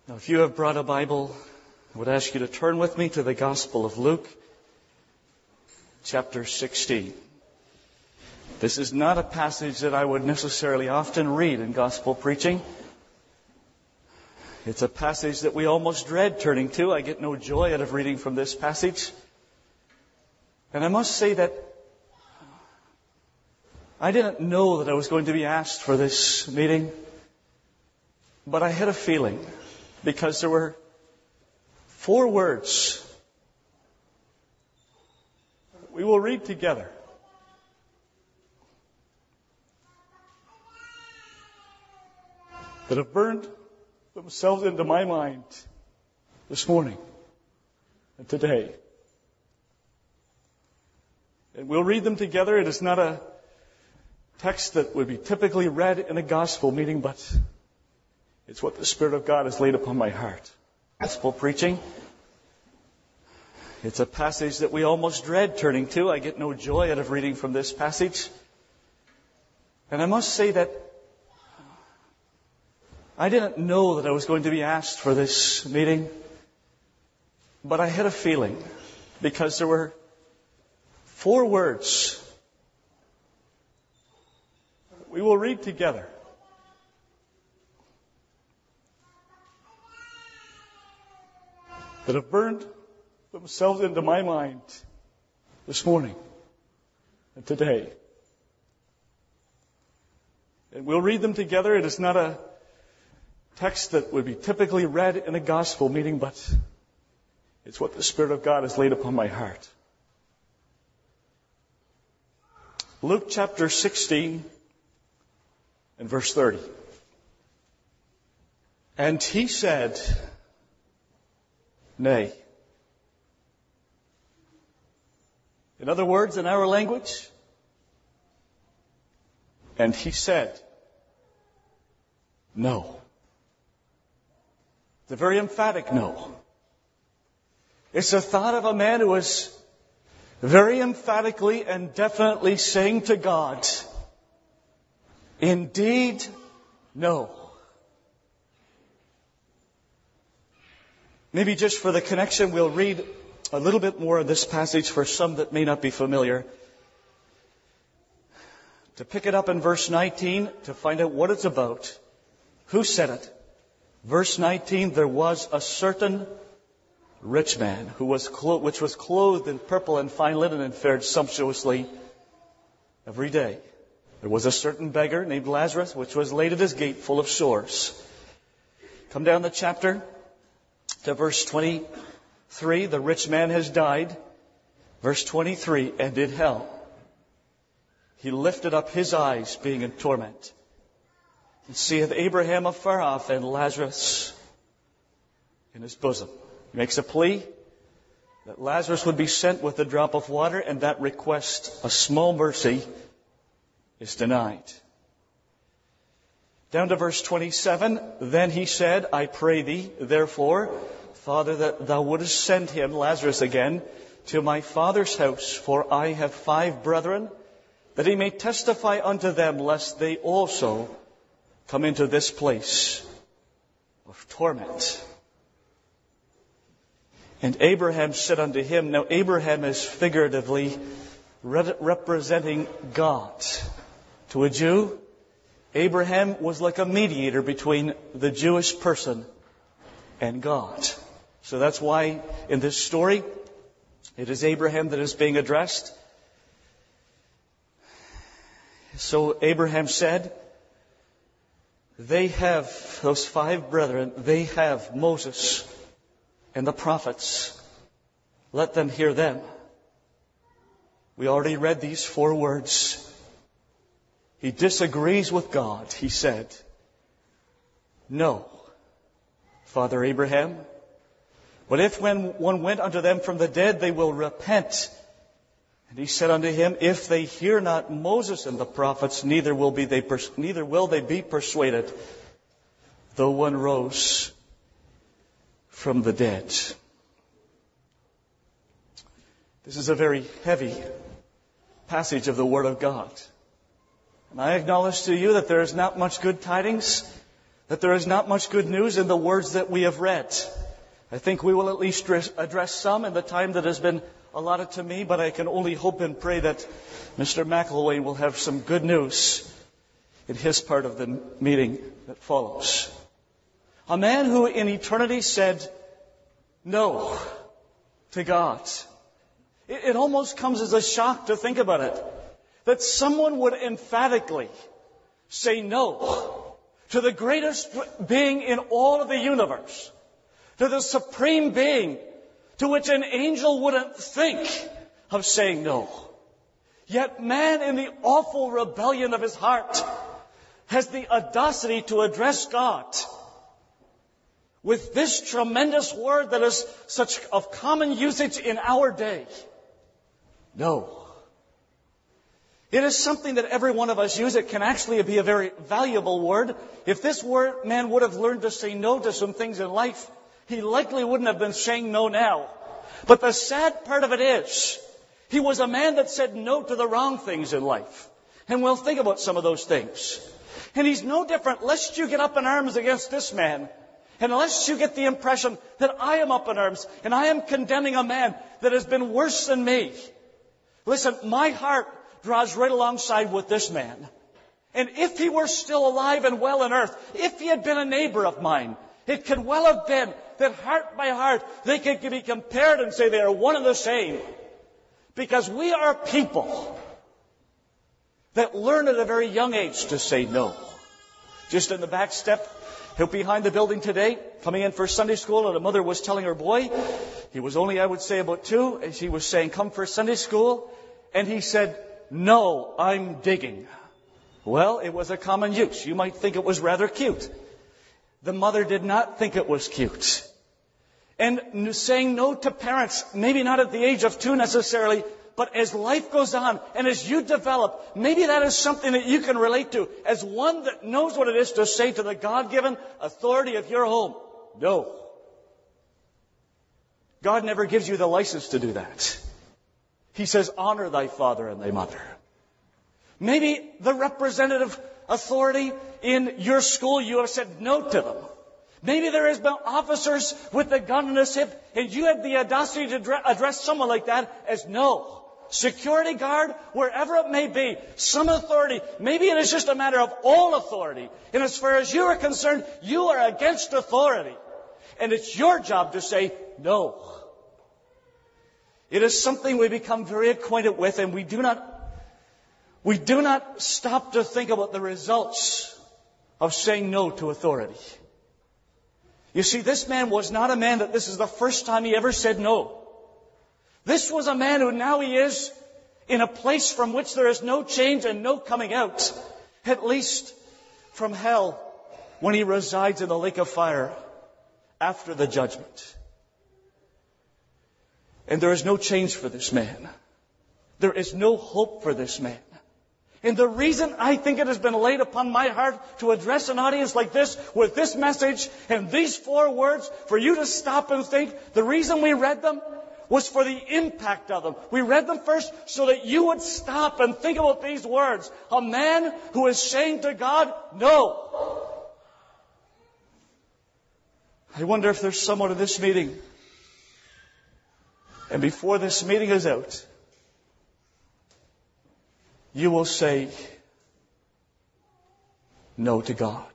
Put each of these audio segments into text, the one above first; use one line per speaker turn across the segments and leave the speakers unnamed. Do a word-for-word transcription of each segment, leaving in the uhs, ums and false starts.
Now, if you have brought a Bible, I would ask you to turn with me to the Gospel of Luke, chapter sixteen. This is not a passage that I would necessarily often read in gospel preaching. It's a passage that we almost dread turning to. I get no joy out of reading from this passage. And I must say that I didn't know that I was going to be asked for this meeting, but I had a feeling, because there were four words we will read together. That have burned themselves into my mind this morning and today. And we'll read them together. It is not a text that would be typically read in a gospel meeting, but it's what the Spirit of God has laid upon my heart. Gospel preaching. It's a passage that we almost dread turning to. I get no joy out of reading from this passage. And I must say that I didn't know that I was going to be asked for this meeting, but I had a feeling, because there were four words we will read together. That have burned themselves into my mind this morning and today. And we'll read them together. It is not a text that would be typically read in a gospel meeting, but it's what the Spirit of God has laid upon my heart. Luke chapter sixteen and verse thirty. And he said, nay. In other words, in our language, and he said, no. It's a very emphatic no. It's the thought of a man who is very emphatically and definitely saying to God, indeed, no. Maybe just for the connection, we'll read a little bit more of this passage for some that may not be familiar. To pick it up in verse nineteen, to find out what it's about, who said it. Verse nineteen, there was a certain rich man who was clo- which was clothed in purple and fine linen and fared sumptuously every day. There was a certain beggar named Lazarus, which was laid at his gate full of sores. Come down the chapter to verse twenty-three. The rich man has died. Verse twenty-three, and in hell he lifted up his eyes, being in torment, and seeth Abraham afar off, and Lazarus in his bosom. He makes a plea that Lazarus would be sent with a drop of water, and that request, a small mercy, is denied. Down to verse twenty-seven. Then he said, I pray thee, therefore, Father, that thou wouldest send him, Lazarus again, to my father's house, for I have five brethren, that he may testify unto them, lest they also come into this place of torment. And Abraham said unto him, now Abraham is figuratively representing God. To a Jew, Abraham was like a mediator between the Jewish person and God. So that's why in this story, it is Abraham that is being addressed. So Abraham said, they have, those five brethren, they have Moses and the prophets. Let them hear them. We already read these four words. He disagrees with God. He said, no, Father Abraham, but if when one went unto them from the dead, they will repent. And he said unto him, if they hear not Moses and the prophets, neither will be they pers- neither will they be persuaded, though one rose from the dead. This is a very heavy passage of the Word of God. And I acknowledge to you that there is not much good tidings that there is not much good news in the words that we have read. I think we will at least address some in the time that has been allotted to me, but I can only hope and pray that Mister McElwain will have some good news in his part of the meeting that follows. A man who in eternity said no to God. It, it almost comes as a shock to think about it, that someone would emphatically say no to the greatest being in all of the universe, to the supreme being to which an angel wouldn't think of saying no. Yet man, in the awful rebellion of his heart, has the audacity to address God with this tremendous word that is such of common usage in our day. No. It is something that every one of us use. It can actually be a very valuable word. If this word, man would have learned to say no to some things in life, he likely wouldn't have been saying no now. But the sad part of it is, he was a man that said no to the wrong things in life. And we'll think about some of those things. And he's no different, lest you get up in arms against this man, and unless you get the impression that I am up in arms and I am condemning a man that has been worse than me. Listen, my heart draws right alongside with this man. And if he were still alive and well on earth, if he had been a neighbor of mine, it could well have been that heart by heart they could be compared and say they are one and the same. Because we are people that learn at a very young age to say no. Just in the back step, out behind the building today, coming in for Sunday school, and a mother was telling her boy, he was only, I would say, about two, and she was saying, come for Sunday school. And he said, no, I'm digging. Well, it was a common use. You might think it was rather cute. The mother did not think it was cute. And saying no to parents, maybe not at the age of two necessarily, but as life goes on and as you develop, maybe that is something that you can relate to as one that knows what it is to say to the God-given authority of your home, no. God never gives you the license to do that. He says, honor thy father and thy mother. Maybe the representative authority in your school, you have said no to them. Maybe there has been officers with the gun in his hip, and you had the audacity to address someone like that as no. Security guard, wherever it may be, some authority. Maybe it is just a matter of all authority. And as far as you are concerned, you are against authority. And it's your job to say no. It is something we become very acquainted with, and we do not We do not stop to think about the results of saying no to authority. You see, this man was not a man that this is the first time he ever said no. This was a man who now he is in a place from which there is no change and no coming out, at least from hell, when he resides in the lake of fire after the judgment. And there is no change for this man. There is no hope for this man. And the reason I think it has been laid upon my heart to address an audience like this with this message and these four words for you to stop and think, the reason we read them was for the impact of them. We read them first so that you would stop and think about these words. A man who is saying to God, no. I wonder if there's someone in this meeting, and before this meeting is out, you will say no to God.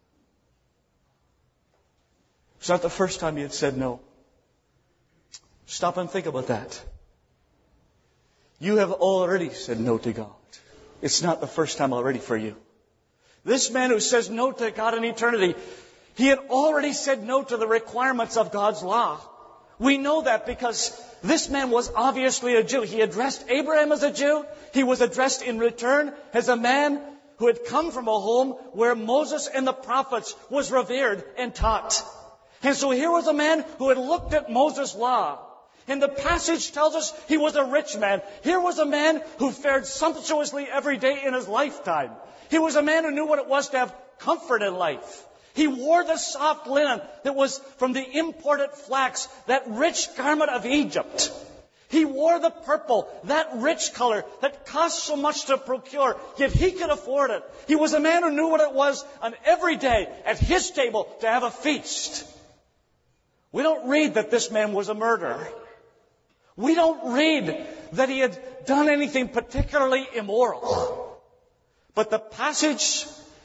It's not the first time you had said no. Stop and think about that. You have already said no to God. It's not the first time already for you. This man who says no to God in eternity, he had already said no to the requirements of God's law. We know that because this man was obviously a Jew. He addressed Abraham as a Jew. He was addressed in return as a man who had come from a home where Moses and the prophets was revered and taught. And so here was a man who had looked at Moses' law. And the passage tells us he was a rich man. Here was a man who fared sumptuously every day in his lifetime. He was a man who knew what it was to have comfort in life. He wore the soft linen that was from the imported flax, that rich garment of Egypt. He wore the purple, that rich color that cost so much to procure, yet he could afford it. He was a man who knew what it was on every day at his table to have a feast. We don't read that this man was a murderer. We don't read that he had done anything particularly immoral. But the passage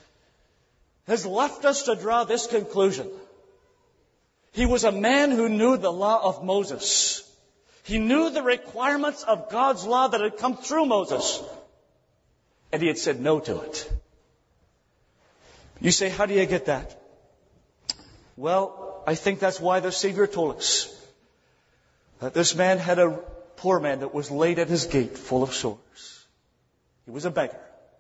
has left us to draw this conclusion. He was a man who knew the law of Moses. He knew the requirements of God's law that had come through Moses. And he had said no to it. You say, how do you get that? Well, I think that's why the Savior told us that this man had a poor man that was laid at his gate full of sores. He was a beggar.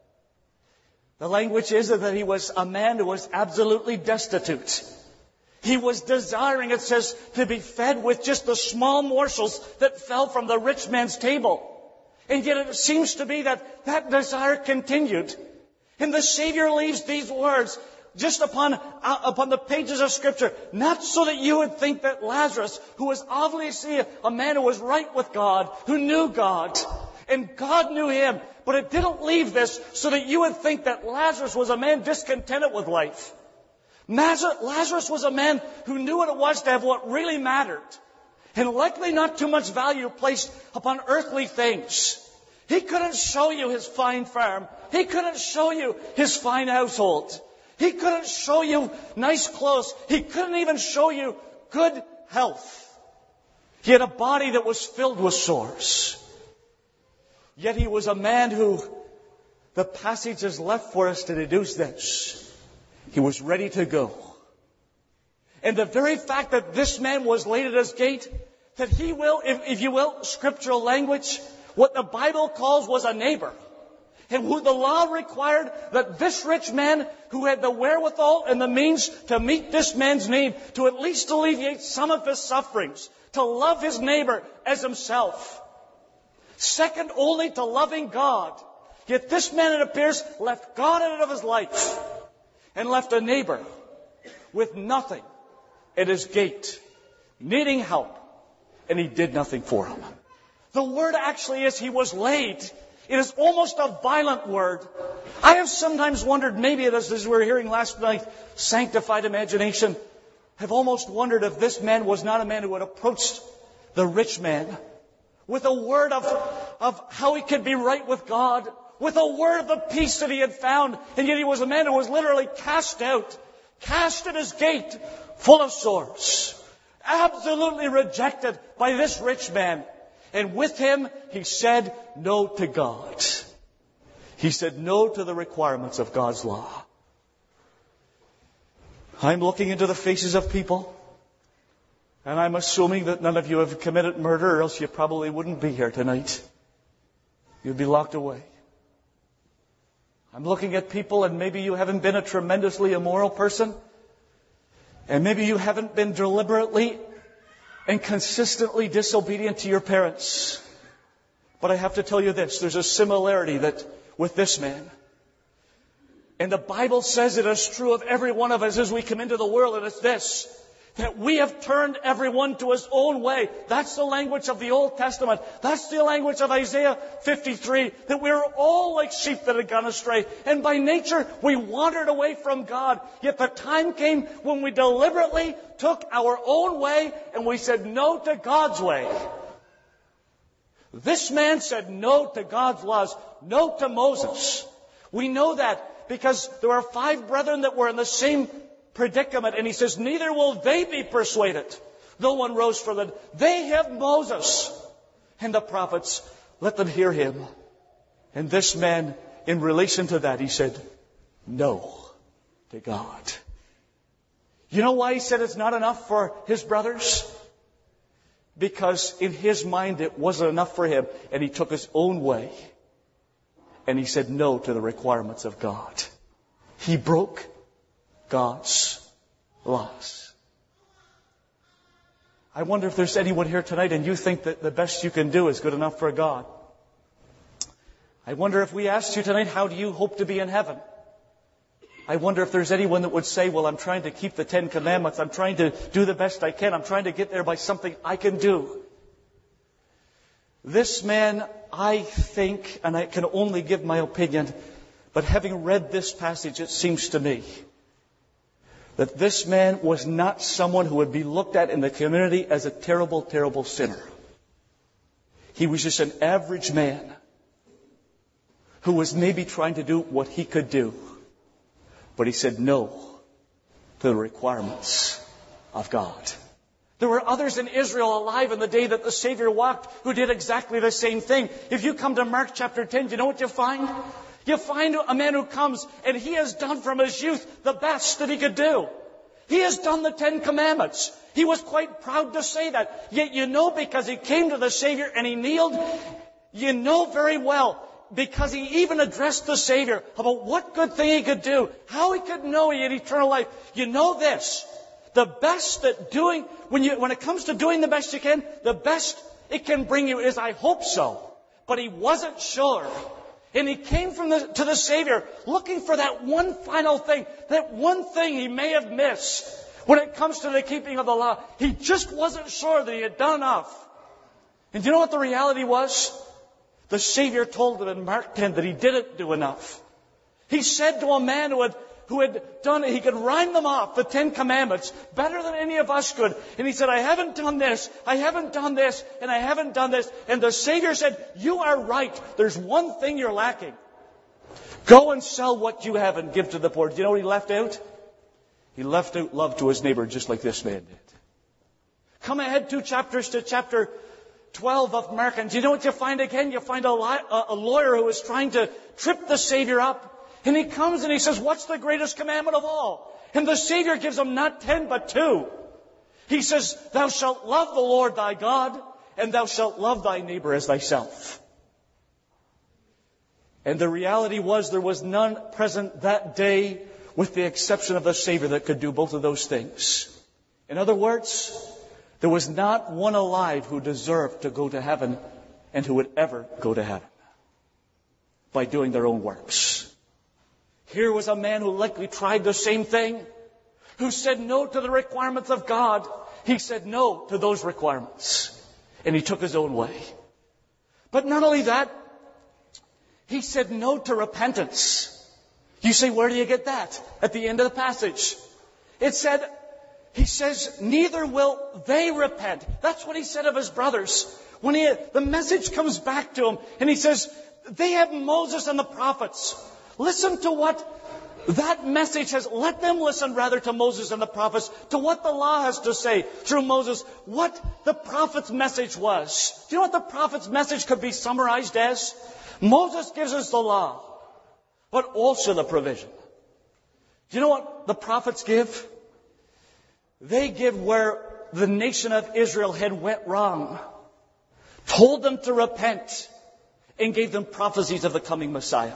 The language is that he was a man who was absolutely destitute. He was desiring, it says, to be fed with just the small morsels that fell from the rich man's table. And yet it seems to be that that desire continued. And the Savior leaves these words just upon, uh, upon the pages of Scripture, not so that you would think that Lazarus, who was obviously a, a man who was right with God, who knew God, and God knew him, but it didn't leave this so that you would think that Lazarus was a man discontented with life. Lazarus was a man who knew what it was to have what really mattered, and likely not too much value placed upon earthly things. He couldn't show you his fine farm. He couldn't show you his fine household. He couldn't show you nice clothes. He couldn't even show you good health. He had a body that was filled with sores. Yet he was a man who, the passage is left for us to deduce this. He was ready to go. And the very fact that this man was laid at his gate, that he will, if, if you will, scriptural language, what the Bible calls was a neighbor. And who the law required that this rich man who had the wherewithal and the means to meet this man's need, to at least alleviate some of his sufferings, to love his neighbor as himself. Second only to loving God. Yet this man, it appears, left God out of his life and left a neighbor with nothing at his gate, needing help, and he did nothing for him. The word actually is he was laid. It is almost a violent word. I have sometimes wondered, maybe it is as we were hearing last night, sanctified imagination, have almost wondered if this man was not a man who had approached the rich man with a word of, of how he could be right with God, with a word of the peace that he had found, and yet he was a man who was literally cast out, cast at his gate, full of sores, absolutely rejected by this rich man. And with him, he said no to God. He said no to the requirements of God's law. I'm looking into the faces of people, and I'm assuming that none of you have committed murder, or else you probably wouldn't be here tonight. You'd be locked away. I'm looking at people, and maybe you haven't been a tremendously immoral person, and maybe you haven't been deliberately and consistently disobedient to your parents. But I have to tell you this, there's a similarity that with this man. And the Bible says it is true of every one of us as we come into the world, and it's this, that we have turned everyone to his own way. That's the language of the Old Testament. That's the language of Isaiah fifty-three, that we are all like sheep that had gone astray. And by nature, we wandered away from God. Yet the time came when we deliberately took our own way and we said no to God's way. This man said no to God's laws, no to Moses. We know that because there are five brethren that were in the same predicament, and he says, neither will they be persuaded, though one rose from them. They have Moses and the prophets. Let them hear him. And this man, in relation to that, he said, no to God. You know why he said it's not enough for his brothers? Because in his mind it wasn't enough for him, and he took his own way. And he said no to the requirements of God. He broke God's laws. I wonder if there's anyone here tonight and you think that the best you can do is good enough for God. I wonder if we asked you tonight, how do you hope to be in heaven? I wonder if there's anyone that would say, well, I'm trying to keep the Ten Commandments. I'm trying to do the best I can. I'm trying to get there by something I can do. This man, I think, and I can only give my opinion, but having read this passage, it seems to me that this man was not someone who would be looked at in the community as a terrible, terrible sinner. He was just an average man who was maybe trying to do what he could do. But he said no to the requirements of God. There were others in Israel alive in the day that the Savior walked who did exactly the same thing. If you come to Mark chapter ten, you know what you find? You find a man who comes and he has done from his youth the best that he could do. He has done the Ten Commandments. He was quite proud to say that. Yet you know, because he came to the Savior and he kneeled, you know very well, because he even addressed the Savior about what good thing he could do, how he could know he had eternal life. You know this. The best that doing, when you, when it comes to doing the best you can, the best it can bring you is, I hope so. But he wasn't sure. And he came from the, to the Savior looking for that one final thing, that one thing he may have missed when it comes to the keeping of the law. He just wasn't sure that he had done enough. And do you know what the reality was? The Savior told him in Mark ten that he didn't do enough. He said to a man who had who had done it, he could rhyme them off, the Ten Commandments, better than any of us could. And he said, I haven't done this, I haven't done this, and I haven't done this. And the Savior said, you are right. There's one thing you're lacking. Go and sell what you have and give to the poor. Do you know what he left out? He left out love to his neighbor, just like this man did. Come ahead two chapters to chapter twelve of Mark, and do you know what you find again? You find a, li- a lawyer who is trying to trip the Savior up. And he comes and he says, what's the greatest commandment of all? And the Savior gives him not ten, but two. He says, thou shalt love the Lord thy God, and thou shalt love thy neighbor as thyself. And the reality was there was none present that day, with the exception of the Savior, that could do both of those things. In other words, there was not one alive who deserved to go to heaven and who would ever go to heaven by doing their own works. Here was a man who likely tried the same thing, who said no to the requirements of God. He said no to those requirements, and he took his own way. But not only that, he said no to repentance. You say, where do you get that? At the end of the passage. It said, he says, neither will they repent. That's what he said of his brothers. When he, the message comes back to him, and he says, they have Moses and the prophets. Listen to what that message has. Let them listen rather to Moses and the prophets, to what the law has to say through Moses, what the prophet's message was. Do you know what the prophet's message could be summarized as? Moses gives us the law, but also the provision. Do you know what the prophets give? They give where the nation of Israel had went wrong, told them to repent, and gave them prophecies of the coming Messiah.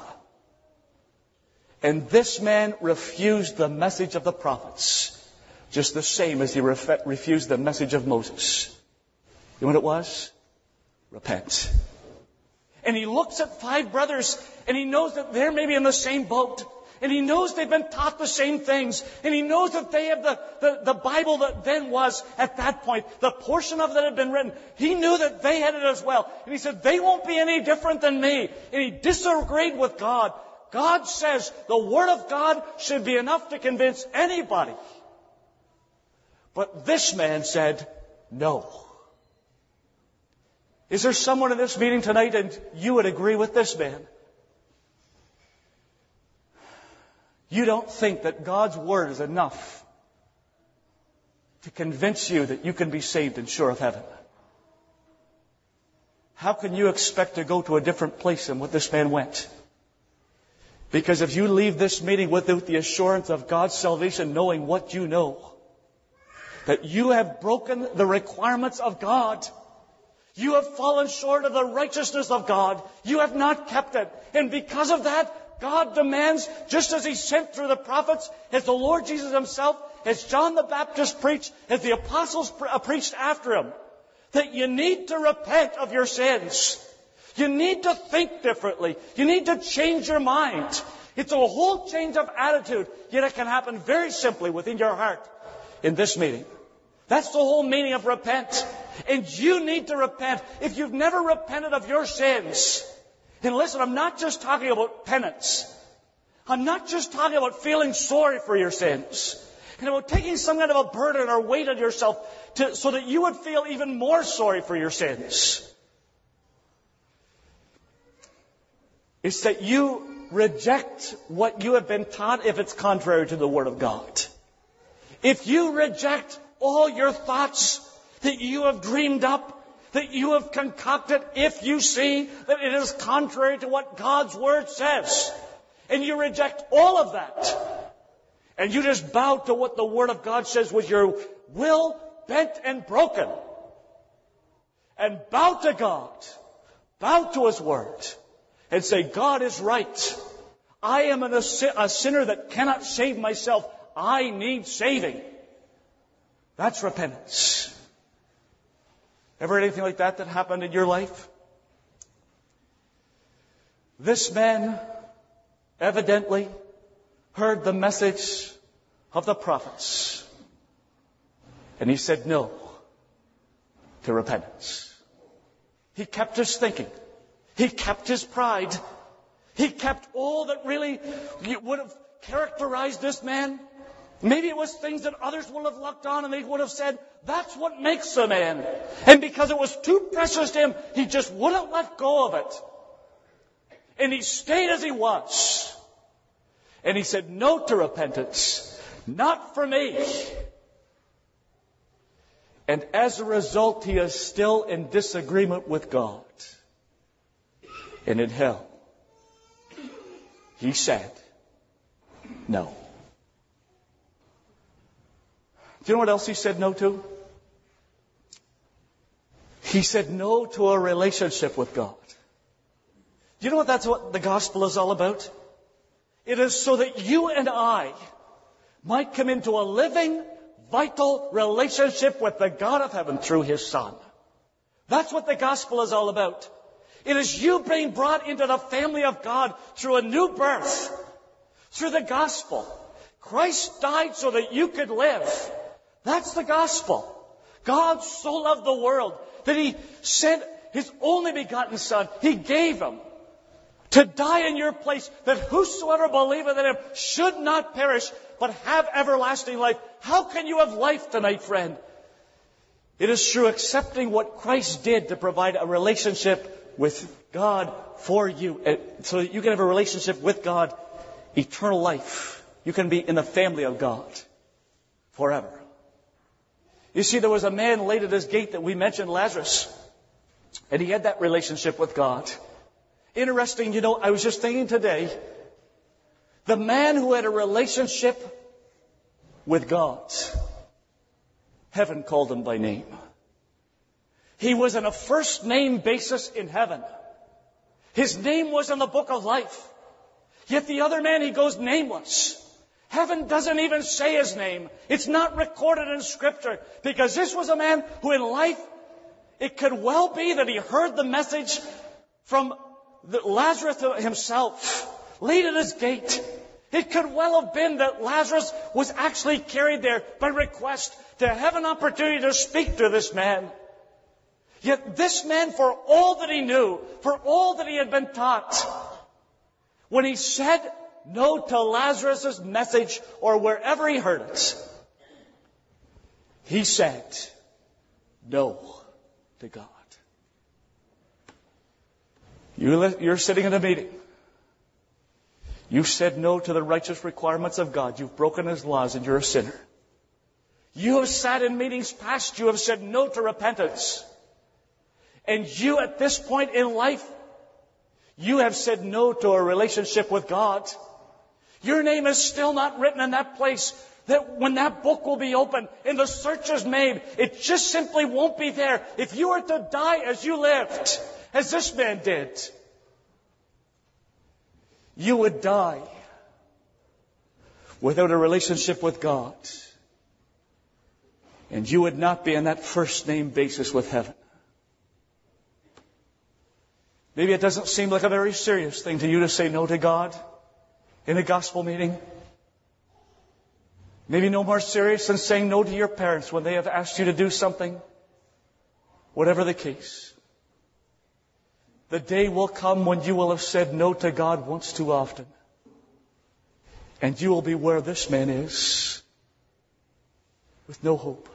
And this man refused the message of the prophets, just the same as he ref- refused the message of Moses. You know what it was? Repent. And he looks at five brothers, and he knows that they're maybe in the same boat. And he knows they've been taught the same things. And he knows that they have the, the, the Bible that then was, at that point, the portion of it that had been written. He knew that they had it as well. And he said, they won't be any different than me. And he disagreed with God. God says the Word of God should be enough to convince anybody. But this man said, no. Is there someone in this meeting tonight and you would agree with this man? You don't think that God's Word is enough to convince you that you can be saved and sure of heaven? How can you expect to go to a different place than what this man went? Because if you leave this meeting without the assurance of God's salvation, knowing what you know, that you have broken the requirements of God, you have fallen short of the righteousness of God, you have not kept it. And because of that, God demands, just as He sent through the prophets, as the Lord Jesus Himself, as John the Baptist preached, as the apostles pre- preached after Him, that you need to repent of your sins. You need to think differently. You need to change your mind. It's a whole change of attitude. Yet it can happen very simply within your heart in this meeting. That's the whole meaning of repent. And you need to repent. If you've never repented of your sins, and listen, I'm not just talking about penance. I'm not just talking about feeling sorry for your sins. And about taking some kind of a burden or weight on yourself to, so that you would feel even more sorry for your sins. It's that you reject what you have been taught if it's contrary to the Word of God. If you reject all your thoughts that you have dreamed up, that you have concocted, if you see that it is contrary to what God's Word says, and you reject all of that, and you just bow to what the Word of God says with your will bent and broken, and bow to God, bow to His Word, and say, God is right. I am a sinner that cannot save myself. I need saving. That's repentance. Ever had anything like that that happened in your life? This man evidently heard the message of the prophets. And he said no to repentance. He kept his thinking. He kept his pride. He kept all that really would have characterized this man. Maybe it was things that others would have looked on and they would have said, that's what makes a man. And because it was too precious to him, he just wouldn't let go of it. And he stayed as he was. And he said no to repentance. Not for me. And as a result, he is still in disagreement with God. And in hell, he said no. Do you know what else he said no to? He said no to a relationship with God. Do you know what that's what the gospel is all about? It is so that you and I might come into a living, vital relationship with the God of heaven through His Son. That's what the gospel is all about. It is you being brought into the family of God through a new birth, through the gospel. Christ died so that you could live. That's the gospel. God so loved the world that He sent His only begotten Son. He gave Him to die in your place, that whosoever believeth in Him should not perish, but have everlasting life. How can you have life tonight, friend? It is through accepting what Christ did to provide a relationship with God for you, so that you can have a relationship with God, eternal life. You can be in the family of God forever. You see, there was a man laid at His gate that we mentioned, Lazarus, and he had that relationship with God. Interesting, you know, I was just thinking today, the man who had a relationship with God, heaven called him by name. He was on a first name basis in heaven. His name was in the book of life. Yet the other man, he goes nameless. Heaven doesn't even say his name. It's not recorded in Scripture, because this was a man who in life, it could well be that he heard the message from Lazarus himself, laid at his gate. It could well have been that Lazarus was actually carried there by request to have an opportunity to speak to this man. Yet this man, for all that he knew, for all that he had been taught, when he said no to Lazarus' message, or wherever he heard it, he said no to God. You're sitting in a meeting. You've said no to the righteous requirements of God. You've broken His laws and you're a sinner. You have sat in meetings past. You have said no to repentance. And you, at this point in life, you have said no to a relationship with God. Your name is still not written in that place, that when that book will be opened and the search is made, it just simply won't be there. If you were to die as you lived, as this man did, you would die without a relationship with God. And you would not be on that first name basis with heaven. Maybe it doesn't seem like a very serious thing to you to say no to God in a gospel meeting. Maybe no more serious than saying no to your parents when they have asked you to do something. whatever the case, the day will come when you will have said no to God once too often. And you will be where this man is, with no hope.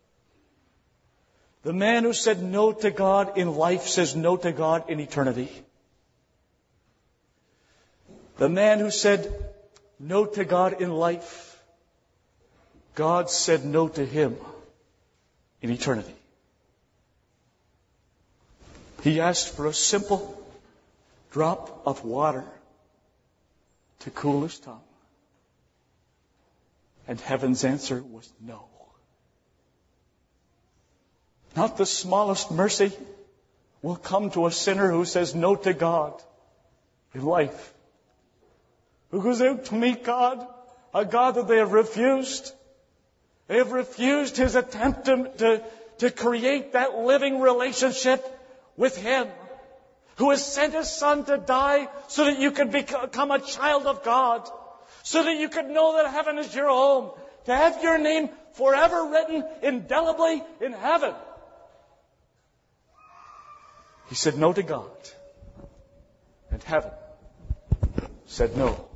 The man who said no to God in life says no to God in eternity. The man who said no to God in life, God said no to him in eternity. He asked for a simple drop of water to cool his tongue. And heaven's answer was no. Not the smallest mercy will come to a sinner who says no to God in life. Who goes out to meet God, a God that they have refused. They have refused His attempt to, to, to create that living relationship with Him. Who has sent His Son to die so that you could become a child of God. So that you could know that heaven is your home. To have your name forever written indelibly in heaven. He said no to God. And heaven said no